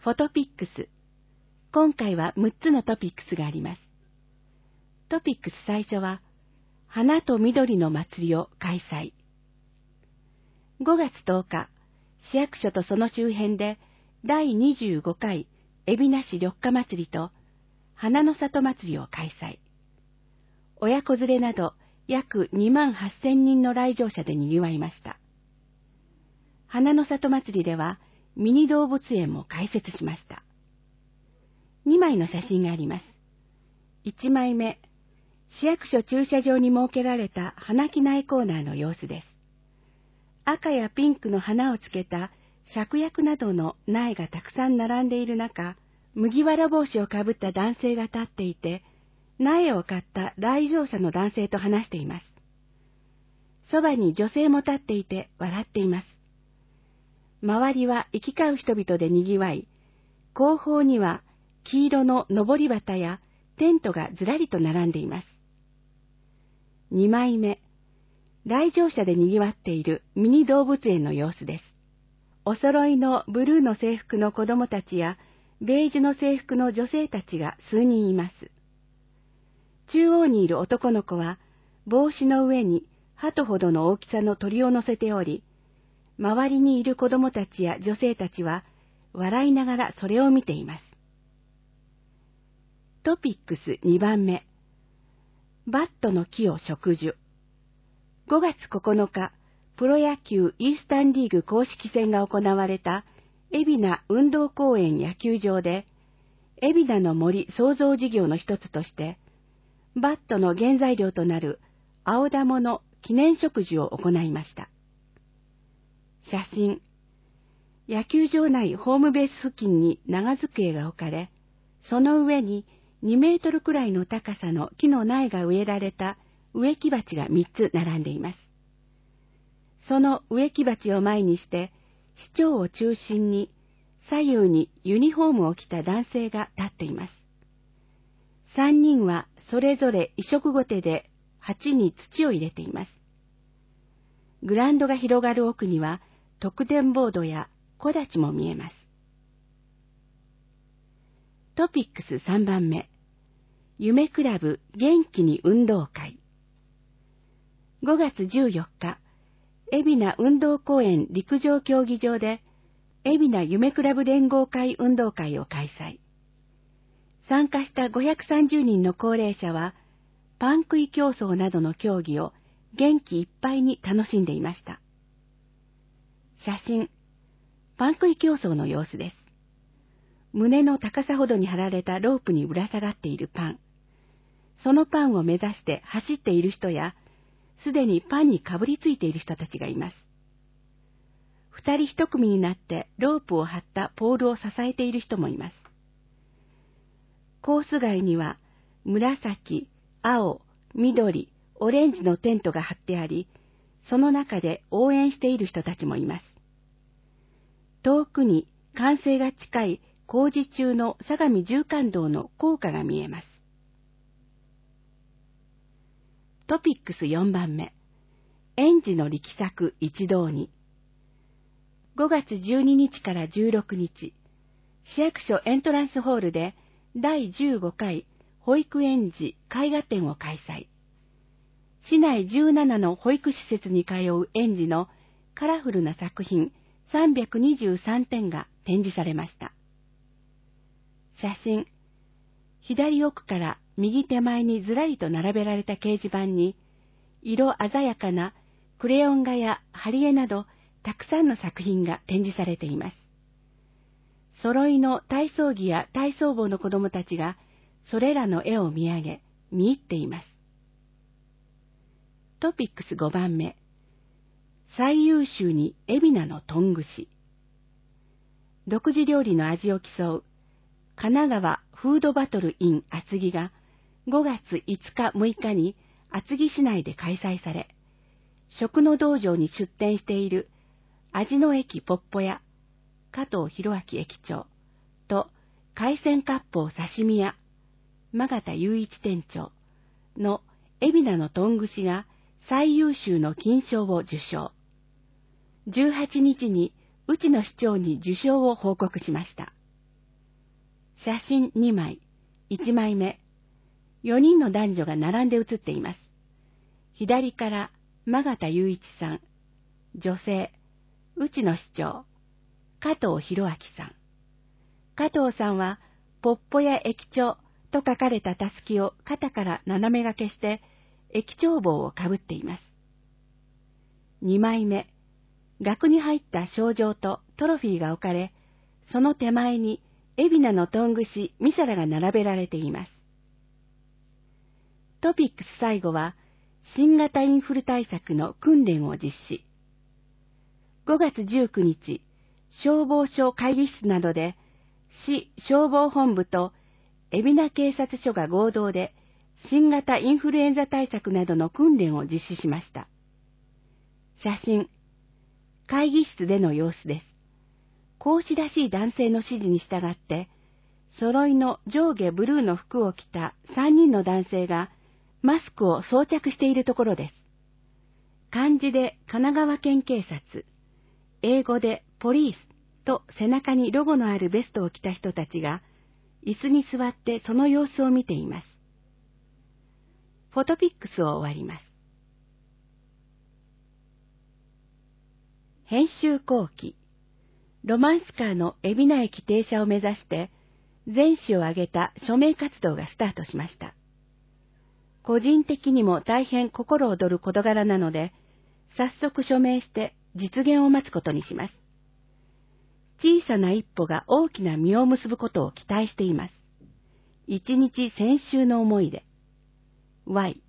フォトピックス。今回は6つのトピックスがあります。トピックス最初は、花と緑の祭りを開催。5月10日、市役所とその周辺で第25回海老名市緑化祭りと花の里祭りを開催。親子連れなど約28,000人の来場者で賑わいました。花の里祭りではミニ動物園も開設しました。2枚の写真があります。1枚目、市役所駐車場に設けられた花木苗コーナーの様子です。赤やピンクの花をつけた芍薬などの苗がたくさん並んでいる中、麦わら帽子をかぶった男性が立っていて、苗を買った来場者の男性と話しています。そばに女性も立っていて笑っています。周りは行き交う人々で賑わい、後方には黄色ののり旗やテントがずらりと並んでいます。2枚目、来場者で賑わっているミニ動物園の様子です。お揃いのブルーの制服の子供たちやベージュの制服の女性たちが数人います。中央にいる男の子は帽子の上に鳩ほどの大きさの鳥を乗せており、周りにいる子供たちや女性たちは笑いながらそれを見ています。トピックス2番目、バットの木を植樹。5月9日、プロ野球イースタンリーグ公式戦が行われた海老名運動公園野球場で、海老名の森創造事業の一つとして、バットの原材料となる青玉の記念植樹を行いました。写真。野球場内ホームベース付近に長机が置かれ、その上に2メートルくらいの高さの木の苗が植えられた植木鉢が3つ並んでいます。その植木鉢を前にして、市長を中心に左右にユニフォームを着た男性が立っています。3人はそれぞれ移植ごてで鉢に土を入れています。グラウンドが広がる奥には特典ボードや木立も見えます。トピックス3番目、夢クラブ元気に運動会。5月14日、海老名運動公園陸上競技場で海老名夢クラブ連合会運動会を開催。参加した530人の高齢者はパン食い競争などの競技を元気いっぱいに楽しんでいました。写真。パン食い競争の様子です。胸の高さほどに張られたロープにぶら下がっているパン。そのパンを目指して走っている人や、すでにパンにかぶりついている人たちがいます。二人一組になってロープを張ったポールを支えている人もいます。コース外には紫、青、緑、オレンジのテントが張ってあり、その中で応援している人たちもいます。遠くに完成が近い工事中の相模縦貫道の高架が見えます。トピックス4番目、園児の力作一堂に。5月12日から16日、市役所エントランスホールで第15回保育園児絵画展を開催。市内17の保育施設に通う園児のカラフルな作品323点が展示されました。写真。左奥から右手前にずらりと並べられた掲示板に、色鮮やかなクレヨン画や貼り絵などたくさんの作品が展示されています。揃いの体操着や体操帽の子供たちがそれらの絵を見上げ、見入っています。トピックス5番目、最優秀に海老名のトングシ。独自料理の味を競う神奈川フードバトル in 厚木が5月5日6日に厚木市内で開催され、食の道場に出店している味の駅ポッポ屋加藤博明駅長と海鮮割烹刺身屋間形雄一店長の海老名のトングシが最優秀の金賞を受賞。18日に内野市長に受賞を報告しました。 写真2枚、1枚目、4人の男女が並んで写っています。左から間形雄一さん、女性、内野市長、加藤博明さん。加藤さんは、ポッポや駅長と書かれたたすきを肩から斜め掛けして、駅長帽をかぶっています。2枚目、額に入った賞状とトロフィーが置かれ、その手前に海老名のトングシ、ミサラが並べられています。トピックス最後は、新型インフル対策の訓練を実施。5月19日、消防署会議室などで、市消防本部と海老名警察署が合同で、新型インフルエンザ対策などの訓練を実施しました。写真、会議室での様子です。講師らしい男性の指示に従って、揃いの上下ブルーの服を着た3人の男性がマスクを装着しているところです。漢字で神奈川県警察、英語でポリースと背中にロゴのあるベストを着た人たちが椅子に座ってその様子を見ています。フォトピックスを終わります。編集後期、ロマンスカーの海老名駅停車を目指して全市を挙げた署名活動がスタートしました。個人的にも大変心躍る事柄なので、早速署名して実現を待つことにします。小さな一歩が大きな実を結ぶことを期待しています。一日先週の思い出。Y